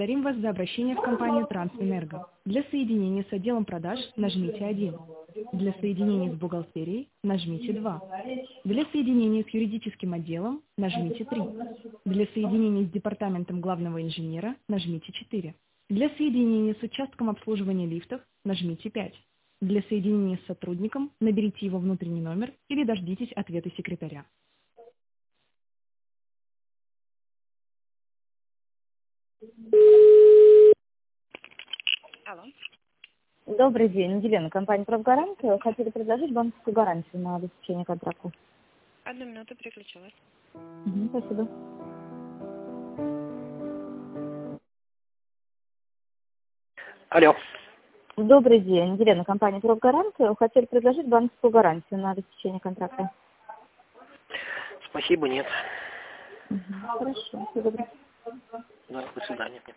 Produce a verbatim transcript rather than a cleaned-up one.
Благодарим вас за обращение в компанию Трансэнерго. Для соединения с отделом продаж нажмите один. Для соединения с бухгалтерией нажмите два. Для соединения с юридическим отделом нажмите три. Для соединения с департаментом главного инженера нажмите четыре. Для соединения с участком обслуживания лифтов нажмите пять. Для соединения с сотрудником наберите его внутренний номер или дождитесь ответа секретаря. Алло. Добрый день, Елена, компания «Правгарант». Хотели предложить банковскую гарантию на обеспечение контракта. Одну минуту, переключилась. Мгм, спасибо. Алло. Добрый день, Елена, компания «Правгарант». Хотели предложить банковскую гарантию на обеспечение контракта. Спасибо, нет. Мгм, хорошо, всего доброго. Да, до свидания.